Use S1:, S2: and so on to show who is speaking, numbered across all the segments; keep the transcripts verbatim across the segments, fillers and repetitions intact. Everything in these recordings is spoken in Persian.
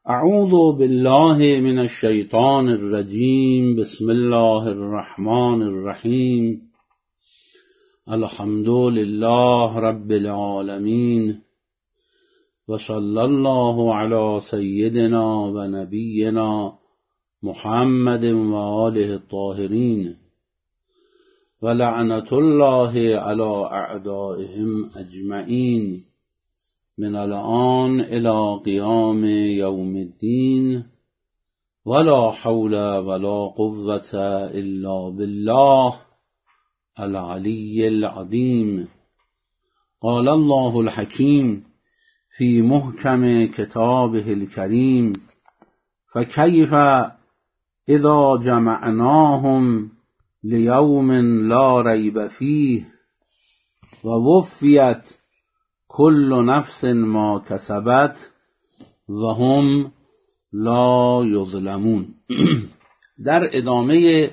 S1: اعوذ بالله من الشیطان الرجیم. بسم الله الرحمن الرحیم. الحمد لله رب العالمین و صلی الله علی سیدنا و نبینا محمد و آله الطاهرین و لعنت الله علی اعدائهم اجمعین من الآن الى قیام یوم الدین ولا حول ولا قوة الا بالله العلی العظیم. قال الله الحکیم فی محکم کتابه الکریم فکیف اذا جمعناهم لیوم لا ریب فیه و وفیت کل نفس ما کسبت و هم لا یظلمون. در ادامه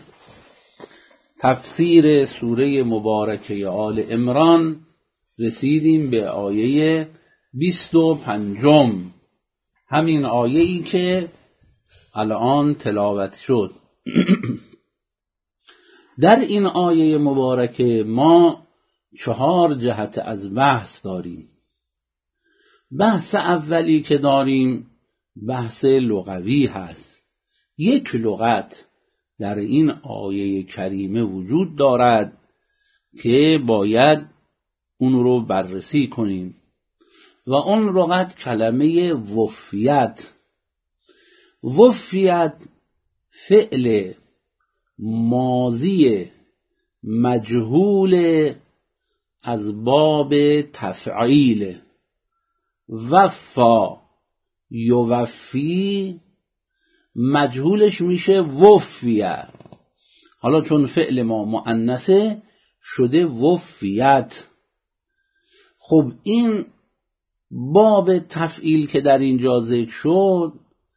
S1: تفسیر سوره مبارکه آل عمران رسیدیم به آیه بیست و پنجم، همین آیه ای که الان تلاوت شد. در این آیه مبارکه ما چهار جهت از بحث داریم. بحث اولی که داریم بحث لغوی هست. یک لغت در این آیه کریمه وجود دارد که باید اون رو بررسی کنیم و اون لغت کلمه وفیت. وفیت فعل ماضی مجهول از باب تفعیل. وفا یوفی مجهولش میشه وفیه. حالا چون فعل ما مؤنثه شده وفیت. خب این باب تفعیل که در اینجا ذکر شد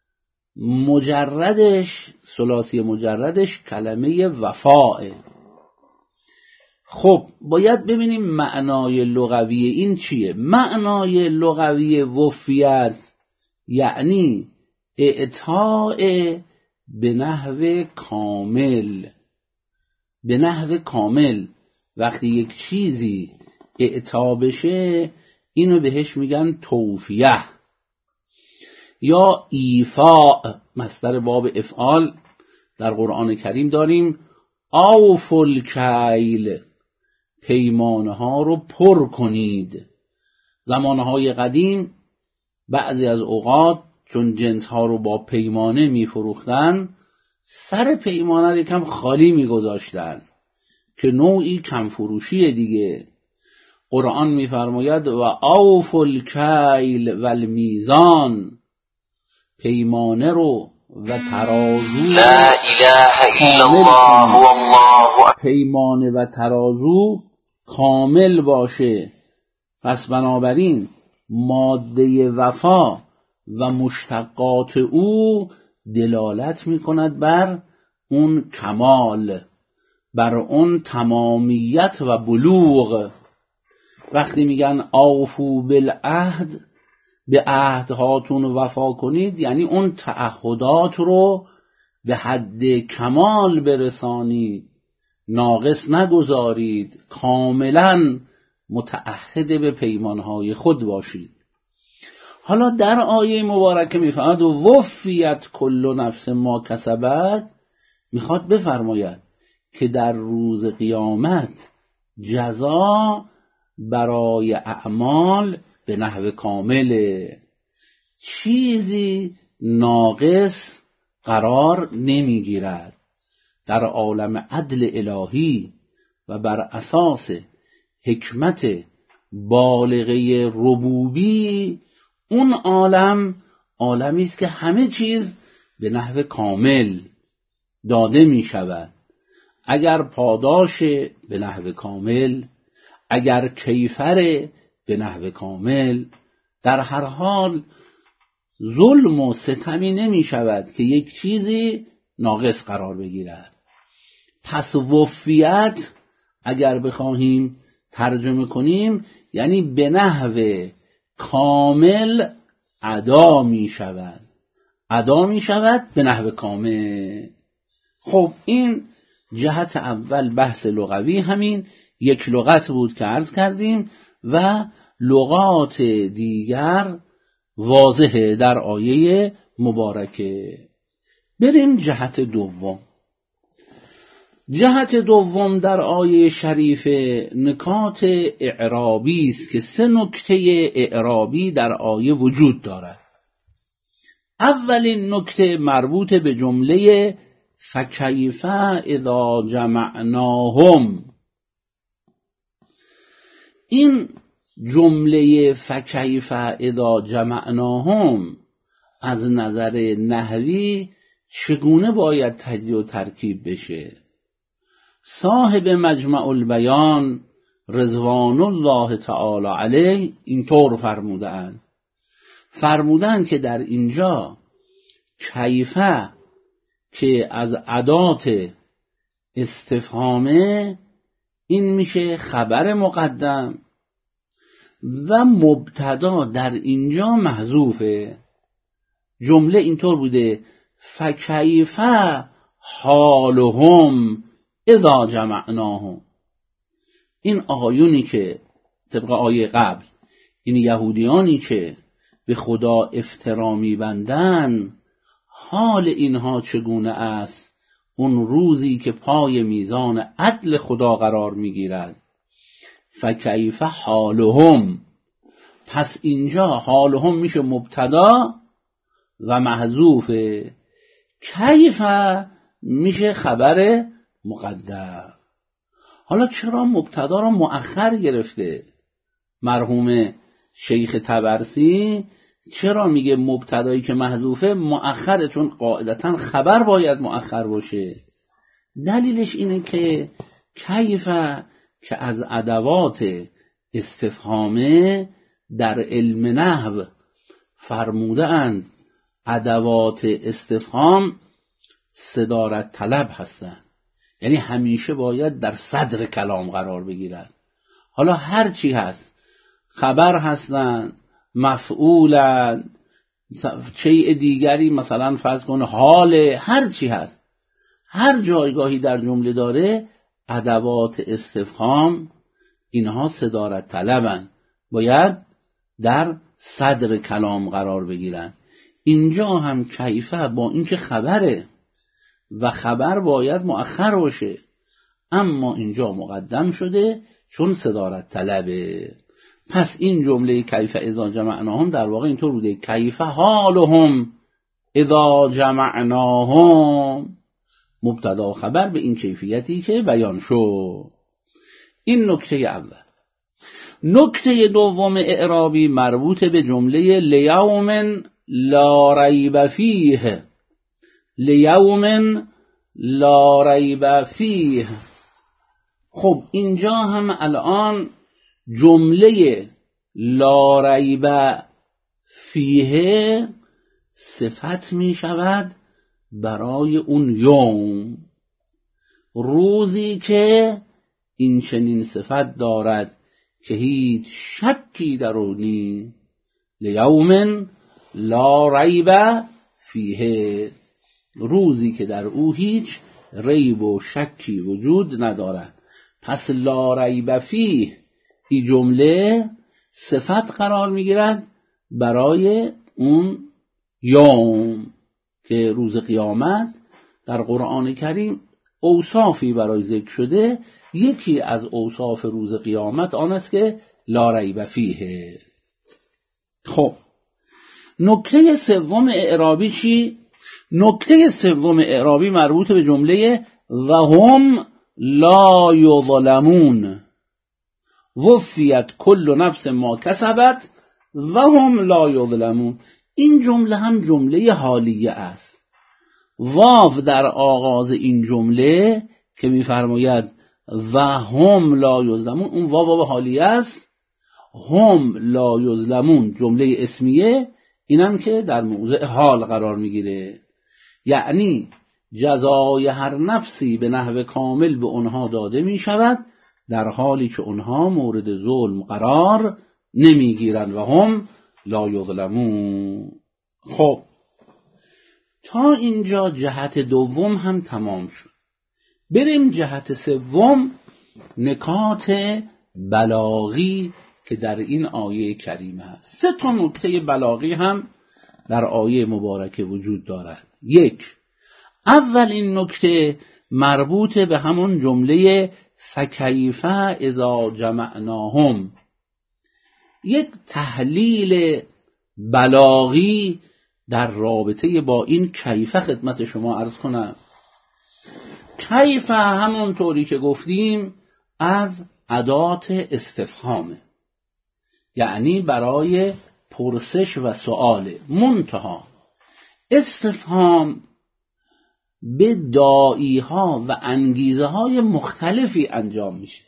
S1: مجردش، ثلاثی مجردش کلمه وفاء. خب باید ببینیم معنای لغوی این چیه. معنای لغوی وفیت یعنی اعطاء به نحو کامل. به نحو کامل وقتی یک چیزی اعطا بشه اینو بهش میگن توفیه یا ایفاء. مصدر باب افعال در قرآن کریم داریم. اوفوا الکیل، پیمانه ها رو پر کنید. زمانهای قدیم بعضی از اوقات چون جنس ها رو با پیمانه می فروختن سر پیمانه رو یکم خالی می گذاشتن که نوعی کم فروشی دیگه. قرآن می فرماید و اوفوا الکیل و المیزان، پیمانه رو و ترازو.
S2: لا اله الا الله والله.
S1: پیمانه و ترازو کامل باشه. پس بنابراین ماده وفا و مشتقات او دلالت می کند بر اون کمال، بر اون تمامیت و بلوغ. وقتی میگن اوفوا بالعهد، به عهدهاتون وفا کنید، یعنی اون تعهدات رو به حد کمال برسانید، ناقص نگذارید، کاملا متعهد به پیمانهای خود باشید. حالا در آیه مبارکه میفرماید و وفیت کل نفس ما کسبت، میخواد بفرماید که در روز قیامت جزا برای اعمال به نحو کامله، چیزی ناقص قرار نمیگیرد. در عالم عدل الهی و بر اساس حکمت بالغه ربوبی اون عالم عالمی است که همه چیز به نحو کامل داده می شود. اگر پاداش به نحو کامل، اگر کیفر به نحو کامل، در هر حال ظلم و ستمی نمی شود که یک چیزی ناقص قرار بگیرد. پس وفیت اگر بخواهیم ترجمه کنیم یعنی به نحو کامل ادا می شود. ادا می شود به نحو کامل. خب این جهت اول بحث لغوی همین یک لغت بود که عرض کردیم و لغات دیگر واضحه در آیه مبارکه. بریم جهت دوم. جهت دوم در آیه شریف نکات اعرابی است که سه نکته اعرابی در آیه وجود دارد. اولین نکته مربوط به جمله فکیف اذا جمعناهم. این جمله فکیف اذا جمعناهم از نظر نحوی چگونه باید تجزیه و ترکیب بشه؟ صاحب مجمع البیان رضوان الله تعالی علیه اینطور فرمودند فرمودند که در اینجا کیفه که از ادات استفهامه این میشه خبر مقدم و مبتدا در اینجا محذوفه. جمله اینطور بوده فکیف حالهم اذا جمعناهم. این آقایونی که طبق آیه قبل، این یهودیانی که به خدا افترا می‌بندند، حال اینها چگونه است اون روزی که پای میزان عدل خدا قرار میگیرد؟ فکیف حالهم. پس اینجا حالهم میشه مبتدا و محذوف، کیف میشه خبر مقدم. حالا چرا مبتدا را مؤخر گرفته مرحوم شیخ طبرسی؟ چرا میگه مبتدایی که محذوفه مؤخره؟ چون قاعدتا خبر باید مؤخر باشه. دلیلش اینه که کیف که از ادوات استفهامه در علم نحو فرموده اند ادوات استفهام صدارت طلب هستند، یعنی همیشه باید در صدر کلام قرار بگیرن. حالا هر چی هست، خبر هستن، مفعولن، چیء دیگری، مثلا فرض کن حال، هر چی هست، هر جایگاهی در جمله داره ادوات استفهام اینها صدارت طلبن، باید در صدر کلام قرار بگیرن. اینجا هم کیفه با اینکه خبره و خبر باید مؤخر باشه، اما اینجا مقدم شده چون صدارت طلبه. پس این جمله کیف اذا جمعناهم در واقع اینطور بوده کیف حالهم اذا جمعناهم، مبتدا و خبر به این کیفیتی که بیان شد. این نکته اول. نکته دوم اعرابی مربوط به جمله لیوم لا ریب فیه. لیوم لا ریب فیه. خب اینجا هم الان جمله لا ریب فیه صفت می شود برای اون یوم، روزی که این چنین صفت دارد که هیچ شکی در او نیست. لیوم لا ریب فیه، روزی که در او هیچ ریب و شکی وجود ندارد. پس لا ریب فیه این جمله صفت قرار میگیرد برای اون یوم که روز قیامت. در قرآن کریم اوصافی برای ذکر شده، یکی از اوصاف روز قیامت آن است که لا ریب فیه. خب نکته سوم اعرابی چی؟ نکته سوم اعرابی مربوط به جمله و هم لا یظلمون، وفیت کل نفس ما کسبت و هم لا یظلمون. این جمله هم جمله حالیه است. واو در آغاز این جمله که می‌فرماید و هم لا یظلمون، اون واو واو حالیه است. هم لا یظلمون جمله اسمیه، اینم که در موضع حال قرار میگیره، یعنی جزای هر نفسی به نحو کامل به اونها داده می شود در حالی که اونها مورد ظلم قرار نمی گیرند و هم لا یظلمون. خب تا اینجا جهت دوم هم تمام شد. بریم جهت سوم، نکات بلاغی که در این آیه کریمه هست. سه تا نکته بلاغی هم در آیه مبارکه وجود دارد. یک، اول این نکته مربوط به همون جمله فکیف اذا جمعناهم، یک تحلیل بلاغی در رابطه با این کیف خدمت شما عرض کنم. کیف همون طوری که گفتیم از ادات استفهامه، یعنی برای پرسش و سؤال. منتها استفهام به داعی ها و انگیزه های مختلفی انجام میشه.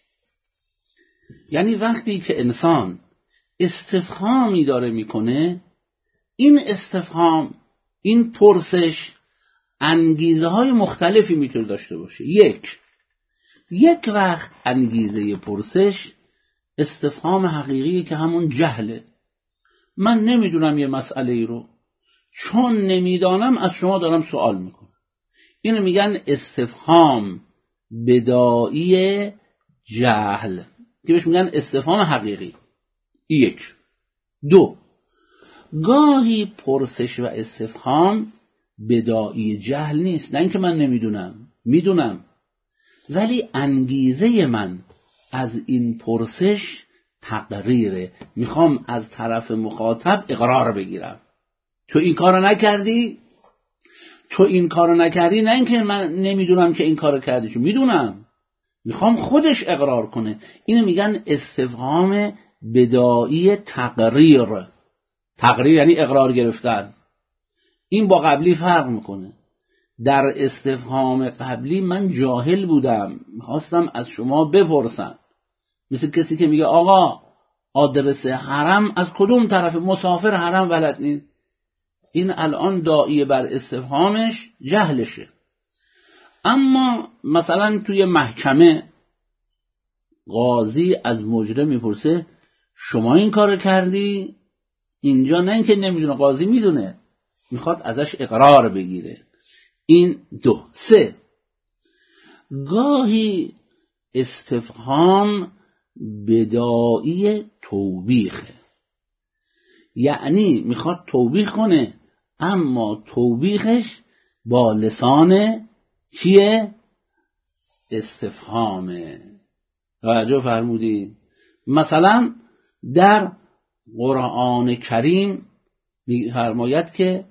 S1: یعنی وقتی که انسان استفهامی داره میکنه، این استفهام، این پرسش انگیزه های مختلفی میتونه داشته باشه. یک یک وقت انگیزه پرسش استفهام حقیقی که همون جهله. من نمیدونم یه مسئله ای رو، چون نمیدانم از شما دارم سوال میکنم. اینو میگن استفهام بدائی جهل، که بهش میگن استفهام حقیقی. یک. دو، گاهی پرسش و استفهام بدائی جهل نیست، نه اینکه من نمیدونم، میدونم، ولی انگیزه من از این پرسش تقریره، میخوام از طرف مخاطب اقرار بگیرم. تو این کارو نکردی؟ تو این کارو نکردی؟ نه اینکه من نمیدونم که این کارو کردی، چون میدونم، میخوام خودش اقرار کنه. اینو میگن استفهام بدائی تقریر. تقریر یعنی اقرار گرفتن. این با قبلی فرق میکنه. در استفهام قبلی من جاهل بودم، میخواستم از شما بپرسم، مثل کسی که میگه آقا آدرس حرم از کدوم طرف، مسافر حرم بلد نیست. این الان داعیه بر استفهامش جهلشه. اما مثلا توی محکمه قاضی از مجرم میپرسه شما این کار کردی؟ اینجا نه اینکه نمیدونه، قاضی میدونه، میخواد ازش اقرار بگیره. این دو. سه، گاهی استفهام بدائی توبیخه، یعنی میخواد توبیخ کنه، اما توبیخش با لسان چیه؟ استفهامه. توجه فرمودی؟ مثلا در قرآن کریم می‌فرماید که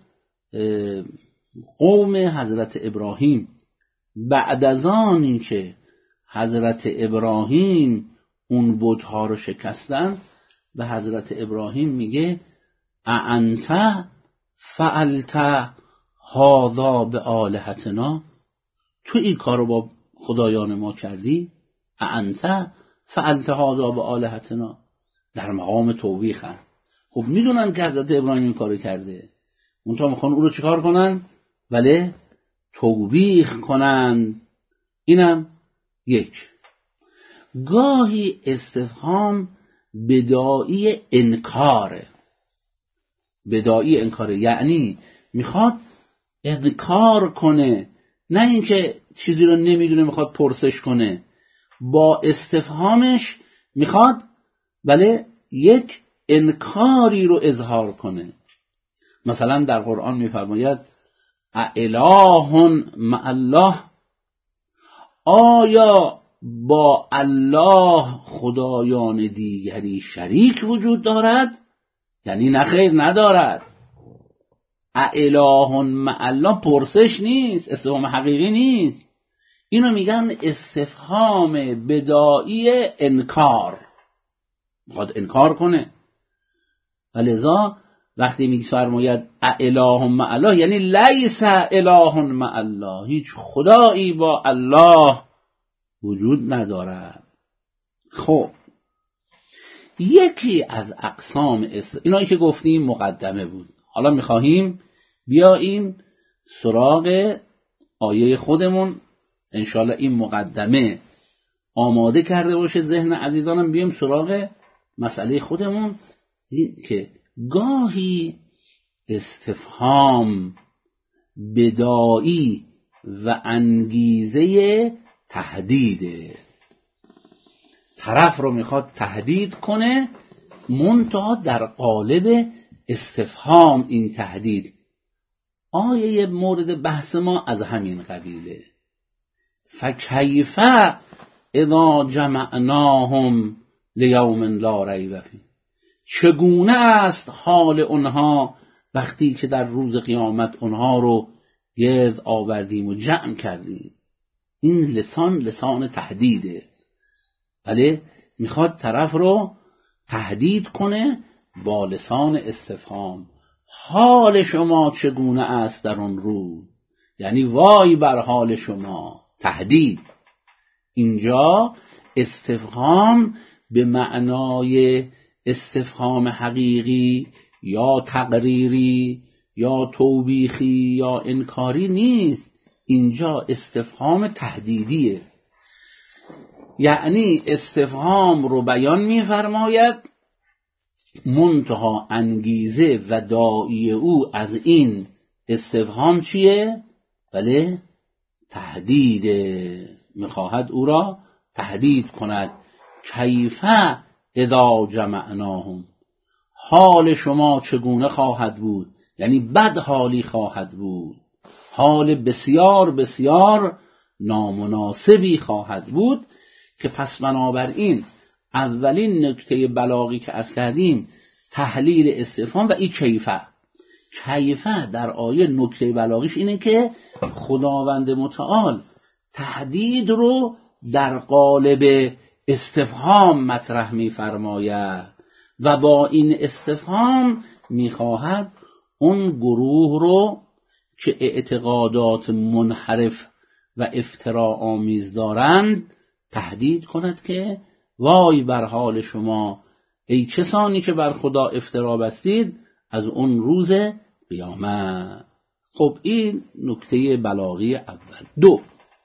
S1: قوم حضرت ابراهیم بعد از آنی که حضرت ابراهیم اون بت‌ها رو شکستن، به حضرت ابراهیم میگه اانت فعلت هذا بآلهتنا، تو این کارو با خدایان ما کردی؟ اانت فعلت هذا بآلهتنا، در مقام توبیخن. خب میدونن که حضرت ابراهیم این کارو کرده، اونتا میخوان او رو چیکار کنن؟ بله، توبیخ کنن. اینم یک. گاهی استفهام بدائی انکاره. بدائی انکاره یعنی میخواد انکار کنه، نه اینکه چیزی رو نمیدونه میخواد پرسش کنه. با استفهامش میخواد بله یک انکاری رو اظهار کنه. مثلا در قرآن میفرماید اله مع الله، آیا با الله خدایان دیگری شریک وجود دارد؟ یعنی نخیر ندارد. اله مع الله پرسش نیست، استفهام حقیقی نیست. اینو میگن استفهام بدائی انکار، میخواد انکار کنه. ولذا وقتی میفرماید اله مع الله یعنی لیس اله مع الله، هیچ خدایی با الله وجود ندارد. خب یکی از اقسام است، اینایی که گفتیم مقدمه بود. حالا میخواهیم بیاییم سراغ آیه خودمون. انشالله این مقدمه آماده کرده باشه ذهن عزیزانم، بیایم سراغ مسئله خودمون که گاهی استفهام بدایی و انگیزه تهدیده. طرف رو میخواد تهدید کنه، منتها در قالب استفهام. این تهدید آیه مورد بحث ما از همین قبیله. فکیف اذا جمعناهم لیوم لا ریب فیه، چگونه است حال اونها وقتی که در روز قیامت اونها رو گرد آوردیم و جمع کردیم. این لسان لسان تهدیده، ولی میخواد طرف رو تهدید کنه با لسان استفهام. حال شما چگونه است در اون روز، یعنی وای بر حال شما. تهدید اینجا استفهام به معنای استفهام حقیقی یا تقریری یا توبیخی یا انکاری نیست، اینجا استفهام تهدیدیه. یعنی استفهام رو بیان می‌فرماید، منتها انگیزه و داعی او از این استفهام چیه؟ بله تهدیده، میخواهد او را تهدید کند. کیف اذا جمعناهم، حال شما چگونه خواهد بود، یعنی بد حالی خواهد بود، حال بسیار بسیار نامناسبی خواهد بود. که پس بنابراین اولین نکته بلاغی که از کردیم تحلیل استفهام و این کیفه. کیفه در آیه نکته بلاغیش اینه که خداوند متعال تهدید رو در قالب استفهام مطرح می فرماید و با این استفهام می خواهد اون گروه رو که اعتقادات منحرف و افتراء آمیز دارند تهدید کند که وای بر حال شما ای کسانی که بر خدا افترا بستید از اون روز قیامت. خب این نکته بلاغی اول. دو،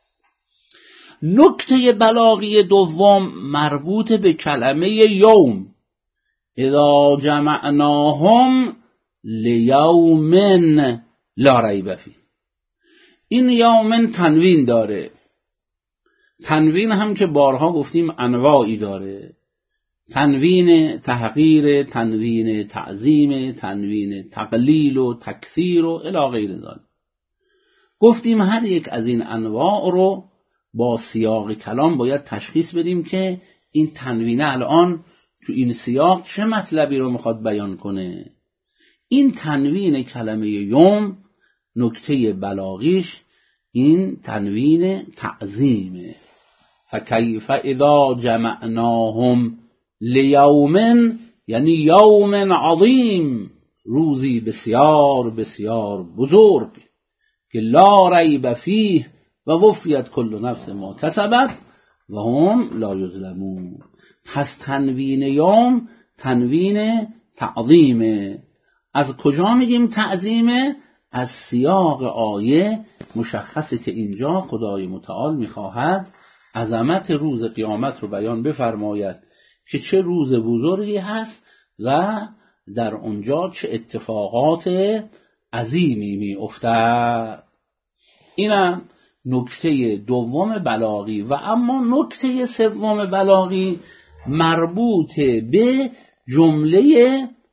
S1: نکته بلاغی دوم مربوط به کلمه یوم. اذا جمعناهم لیوم لا ریب فیه. این یوم تنوین داره. تنوین هم که بارها گفتیم انواعی داره، تنوین تحقیر، تنوین تعظیم، تنوین تقلیل و تکثیر و الی غیر ذلک. گفتیم هر یک از این انواع رو با سیاق کلام باید تشخیص بدیم که این تنوین الان تو این سیاق چه مطلبی رو میخواد بیان کنه. این تنوین کلمه یوم نکته بلاغیش این تنوین تعظیمه. فکیف اذا جمعناهم لیوم، یعنی یوم عظیم، روزی بسیار بسیار بزرگ که لا ریب فیه و وفیت کل نفس ما کسبت و هم لا یظلمون. پس تنوین یوم تنوین تعظیمه. از کجا میگیم تعظیمه؟ از سیاق آیه مشخصه که اینجا خدای متعال میخواهد عظمت روز قیامت رو بیان بفرماید که چه روز بزرگی هست و در اونجا چه اتفاقات عظیمی می افتد. اینم نکته دوم بلاغی. و اما نکته سوم بلاغی مربوط به جمله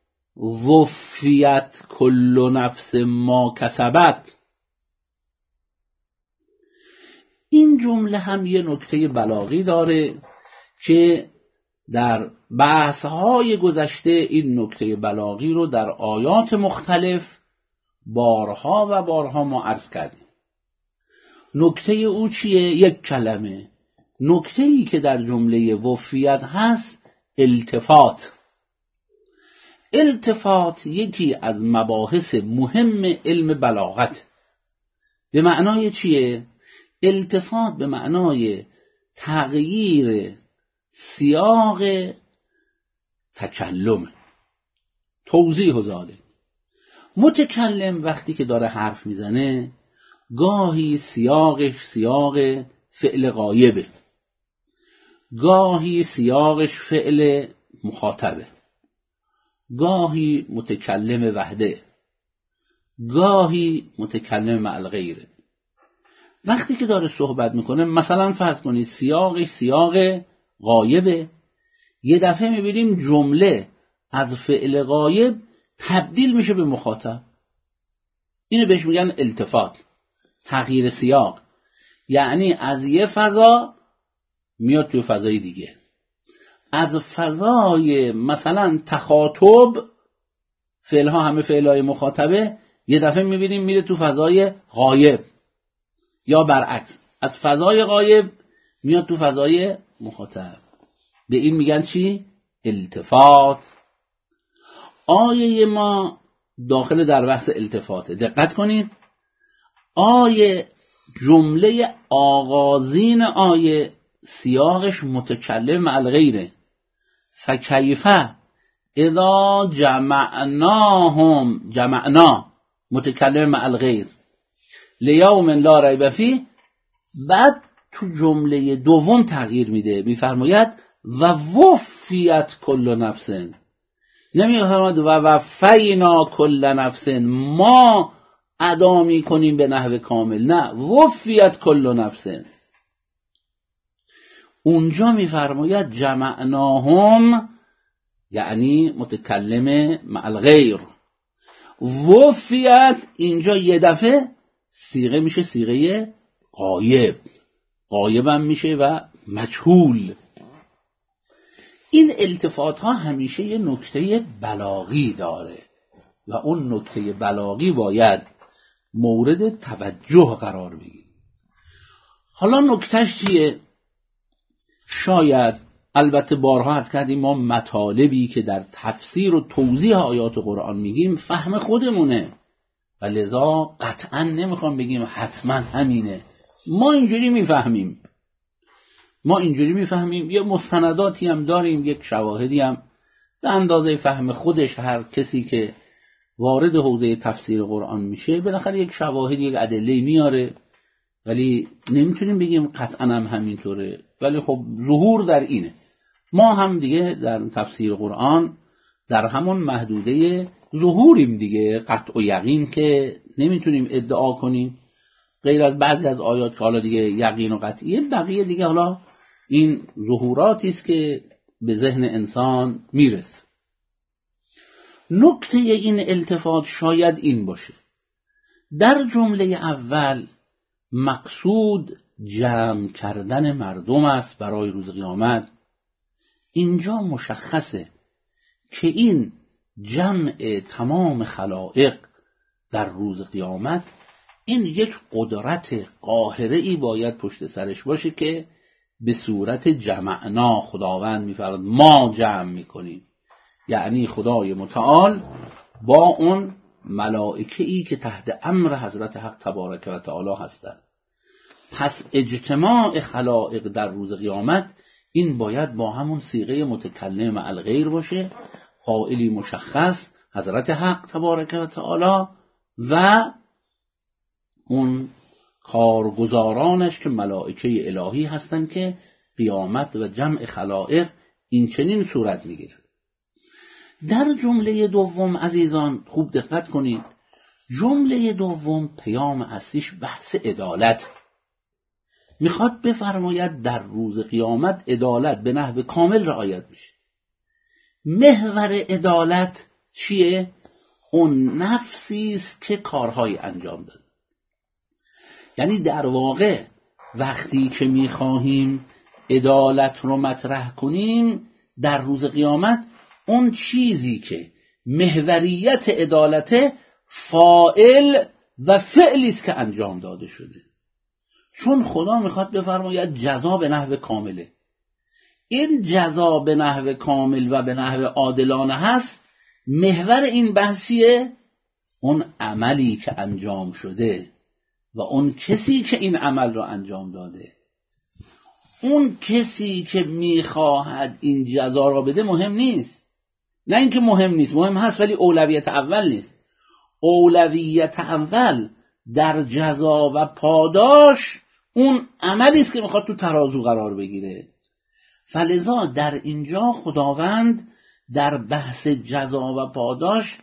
S1: وفیت کل نفس ما کسبت. این جمله هم یه نکته بلاغی داره که در بحث‌های گذشته این نکته بلاغی رو در آیات مختلف بارها و بارها ما عرض کردیم. نکته او چیه؟ یک کلمه. نکته‌ای که در جمله وفیت هست التفات. التفات یکی از مباحث مهم علم بلاغت. به معنای چیه؟ التفات به معنای تغییر سیاق تکلم. توضیح ذالک. متکلم وقتی که داره حرف میزنه گاهی سیاقش سیاق فعل غایبه، گاهی سیاقش فعل مخاطبه، گاهی متکلم وحده، گاهی متکلم مع الغیره. وقتی که داره صحبت میکنه، مثلا فرض کنید سیاقش سیاق غایبه، یه دفعه میبینیم جمله از فعل غایب تبدیل میشه به مخاطب. اینو بهش میگن التفات، تغییر سیاق. یعنی از یه فضا میاد توی فضای دیگه، از فضای مثلا تخاطب، فعلها همه فعلهای مخاطبه، یه دفعه میبینیم میره تو فضای غایب، یا برعکس از فضای غایب میاد تو فضای مخاطب. به این میگن چی؟ التفات. آیه ما داخل در بحث التفاته. دقت کنید، آیه جمله آغازین آیه سیاقش متکلم مع الغیره. فکیف اذا جمعناهم، جمعنا متکلم مع الغیر، لیوم لا ریب فیه. بعد تو جمله دوم تغییر میده، میفرماید و وفیت کل نفس، نمیفرماید و وفینا کل نفس، ما ادا میکنیم به نحو کامل، نه، وفیت کل نفس. اونجا میفرماید جمعناهم، یعنی متکلم مع الغیر. وفیت اینجا یه دفعه صیغه میشه صیغه غایب، غایب هم میشه و مجهول. این التفات ها همیشه یه نکته بلاغی داره و اون نکته بلاغی باید مورد توجه قرار بگیره. حالا نکتهش چیه؟ شاید، البته بارها عرض کردیم ما مطالبی که در تفسیر و توضیح آیات قرآن میگیم فهم خودمونه و لذا قطعا نمیخوام بگیم حتما همینه. ما اینجوری میفهمیم، ما اینجوری میفهمیم یه مستنداتی هم داریم، یک شواهدی هم به اندازه فهم خودش هر کسی که وارد حوزه تفسیر قرآن میشه بالاخره یک شواهد، یک ادله میاره، ولی نمیتونیم بگیم قطعا هم همینطوره. ولی خب ظهور در اینه. ما هم دیگه در تفسیر قرآن در همون محدوده ظهوریم دیگه، قطع و یقین که نمیتونیم ادعا کنیم، غیر از بعضی از آیات که حالا دیگه یقین و قطعیه، بقیه دیگه حالا این ظهوراتی است که به ذهن انسان میرسه. نکته این التفات شاید این باشه، در جمله اول مقصود جمع کردن مردم است برای روز قیامت. اینجا مشخصه که این جمع تمام خلائق در روز قیامت، این یک قدرت قاهره‌ای باید پشت سرش باشه که به صورت جمعنا، خداوند میفرماید ما جمع میکنیم، یعنی خدای متعال با اون ملائکه‌ای که تحت امر حضرت حق تبارک و تعالی هستند. پس اجتماع خلائق در روز قیامت این باید با همون صیغه متکلم مع الغیر باشه، قائلی مشخص حضرت حق تبارک و تعالی و اون کارگزارانش که ملائکه الهی هستند که قیامت و جمع خلائق این چنین صورت میگیره. در جمله دوم عزیزان خوب دقت کنید، جمله دوم پیام اصلیش بحث عدالت. میخواد بفرماید در روز قیامت عدالت به نحو کامل رعایت میشه. محور عدالت چیه؟ اون نفسی است که کارهای انجام داده. یعنی در واقع وقتی که میخواهیم عدالت رو مطرح کنیم در روز قیامت، اون چیزی که محوریت عدالت فاعل و فعلی است که انجام داده شده. چون خدا میخواد بفرماید جزا به نحو کامله. این جزا به نحو کامل و به نحو عادلانه هست. محور این بحثیه اون عملی که انجام شده و اون کسی که این عمل رو انجام داده. اون کسی که میخواهد این جزا را بده مهم نیست. نه اینکه مهم نیست، مهم هست ولی اولویت اول نیست. اولویت اول در جزا و پاداش اون عملی است که میخواد تو ترازو قرار بگیره. فلذا در اینجا خداوند در بحث جزا و پاداش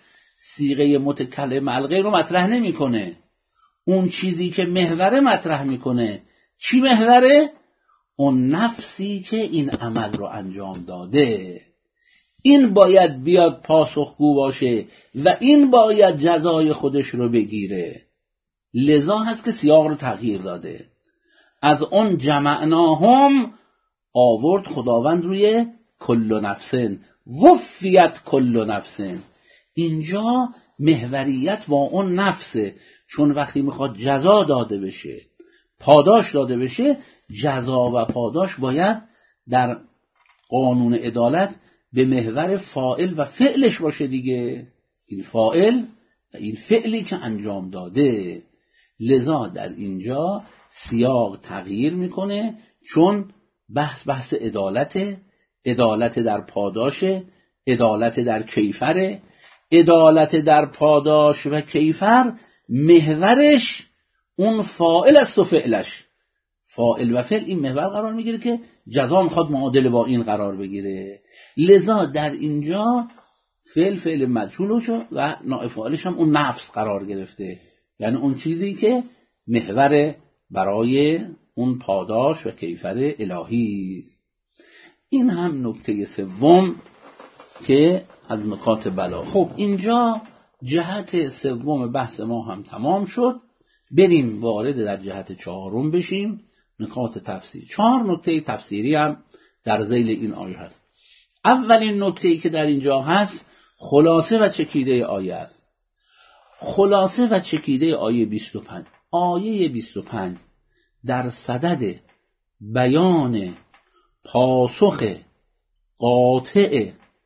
S1: صیغه متکلم الغیر رو مطرح نمیکنه. اون چیزی که محوره مطرح میکنه. چی محوره؟ اون نفسی که این عمل رو انجام داده، این باید بیاد پاسخگو باشه و این باید جزای خودش رو بگیره. لذا هست که سیاق رو تغییر داده. از اون جمعناهم آورد خداوند روی کل نفسن، وفیت کل نفسن. اینجا محوریت با اون نفسه، چون وقتی میخواد جزا داده بشه، پاداش داده بشه، جزا و پاداش باید در قانون عدالت به محور فاعل و فعلش باشه دیگه. این فاعل و این فعلی که انجام داده. لذا در اینجا سیاق تغییر میکنه، چون بحث بحث عدالت، عدالت در پاداش، عدالت در کیفر، عدالت در پاداش و کیفر محورش اون فاعل است و فعلش. فاعل و فعل این محور قرار میگیره که جزا میخواد معادل با این قرار بگیره. لذا در اینجا فعل فعل مجهولش و نائب فاعلش هم اون نفس قرار گرفته، یعنی اون چیزی که محور برای اون پاداش و کیفر الهی. این هم نکته سوم که از نکات بلا. خب اینجا جهت سوم بحث ما هم تمام شد. بریم وارد در جهت چهارم بشیم، نکات تفسیر. چهار نکته تفسیری هم در ذیل این آیه هست. اولین نکته‌ای که در اینجا هست خلاصه و چکیده آیه است. خلاصه و چکیده آیه بیست و پنج. آیه بیست و پنج در صدد بیان پاسخ قاطع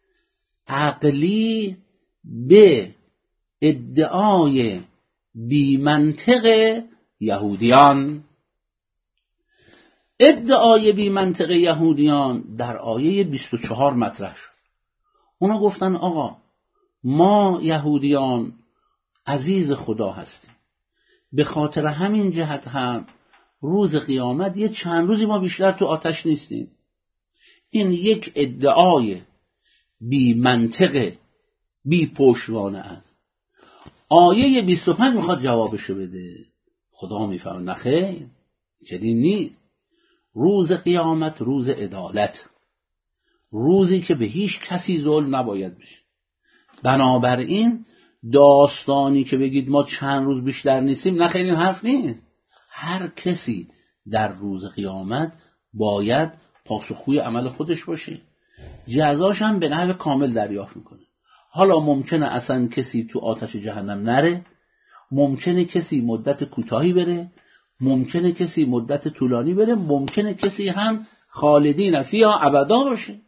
S1: عقلی به ادعای بی منطق یهودیان. ادعای بی منطق یهودیان در آیه بیست و چهار مطرح شد. اونا گفتن آقا ما یهودیان عزیز خدا هستیم، به خاطر همین جهت هم روز قیامت یه چند روزی ما بیشتر تو آتش نیستیم. این یک ادعای بی منطق، بی پشتوانه است. آیه بیست و پنج میخواد جوابشو بده. خدا میفهمه نخیر، چنین نیست. روز قیامت روز عدالت، روزی که به هیچ کسی ظلم نباید بشه. بنابراین داستانی که بگید ما چند روز بیشتر نیستیم، نخیر، این حرف نیست. هر کسی در روز قیامت باید پاسخگوی عمل خودش باشه، جزاش هم به نحو کامل دریافت میکنه. حالا ممکنه اصلا کسی تو آتش جهنم نره، ممکنه کسی مدت کوتاهی بره، ممکنه کسی مدت طولانی بره، ممکنه کسی هم خالدین فیها ابدا باشه.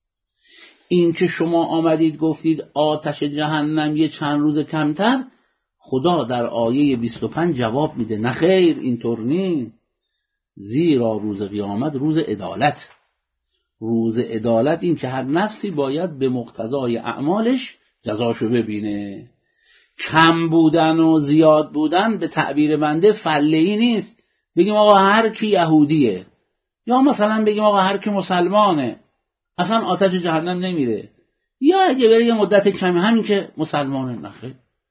S1: این که شما آمدید گفتید آتش جهنم یه چند روز کمتر، خدا در آیه بیست و پنج جواب میده نخیر، اینطور نیست. زیرا روز قیامت روز عدالت. روز عدالت این که هر نفسی باید به مقتضای اعمالش جزاشو ببینه. کم بودن و زیاد بودن به تعبیر بنده فله‌ای نیست. بگیم آقا هر کی یهودیه، یا مثلا بگیم آقا هر کی مسلمانه اصلا آتش جهنم نمیره، یا اگه بره یه مدت کمی همین که مسلمانه. نخیر.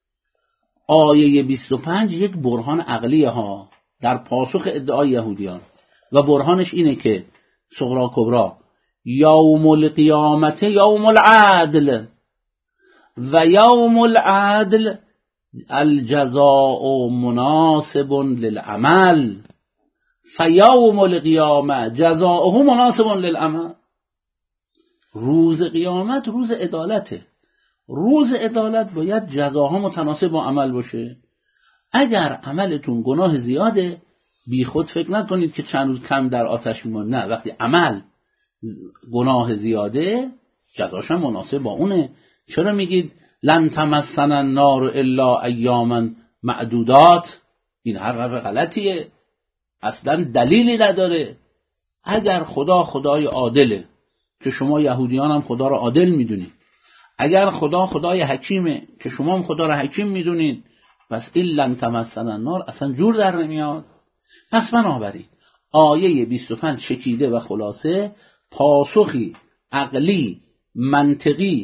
S1: آیه بیست و پنج یک برهان عقلیه ها در پاسخ ادعای یهودیان، و برهانش اینه که صغرا کبرا یوم القیامت یوم العدل و یوم العدل الجزاء مناسب للعمل فیوم القیامه جزاؤه مناسب للعمل. روز قیامت روز عدالته. روز عدالت باید جزاها متناسب با عمل باشه. اگر عملتون گناه زیاده، بی خود فکر نکنید که چند روز کم در آتش میمونید. نه، وقتی عمل گناه زیاده جزاش هم مناسب با اونه. چرا میگید لن تمسنا النار الا ایاما معدودات؟ این هر حرف غلطیه، اصلا دلیلی نداره. اگر خدا خدای عادله که شما یهودیان هم خدا را عادل میدونید، اگر خدا خدای حکیمه که شما هم خدا را حکیم میدونید، پس این لن تمسنا النار اصلا جور در نمیاد. پس بنابراین آیه بیست و پنج چکیده و خلاصه پاسخی عقلی منطقی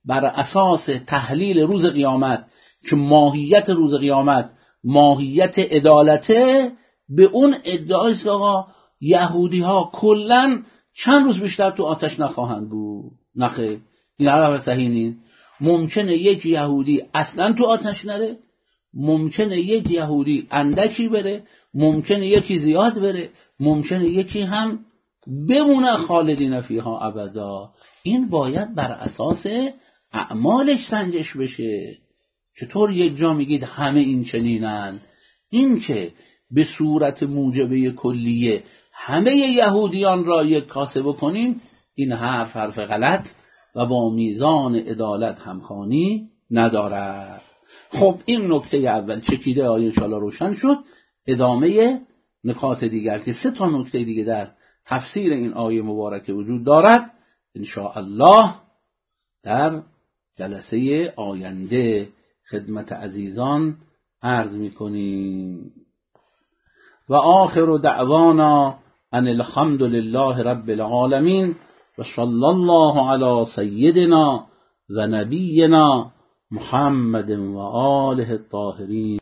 S1: بر اساس تحلیل روز قیامت که ماهیت روز قیامت ماهیت عدالته، به اون ادعای که آقا یهودی ها کلن چند روز بیشتر تو آتش نخواهند بود. نخیر، این حرف صحیح نیست. ممکنه یک یهودی اصلا تو آتش نره، ممکنه یک یهودی اندکی بره، ممکنه یکی زیاد بره، ممکنه یکی هم بمونه خالدین فیها ابدا. این باید بر اساس اعمالش سنجش بشه. چطور یک جا میگید همه این چنینند؟ این که به صورت موجبه کلیه همه یهودیان را یک کاسه بکنیم، این حرف حرف غلط و با میزان عدالت همخوانی ندارد. خب این نکته اول چکیده آیه انشاءالله روشن شد. ادامه نکات دیگر که سه تا نکته دیگه در تفسیر این آیه مبارکه وجود دارد، انشاءالله در جلسه آینده خدمت عزیزان عرض میکنیم. و آخر دعوانا ان الحمد لله رب العالمین و صلی الله علی سیدنا و نبینا محمد و آله الطاهرین.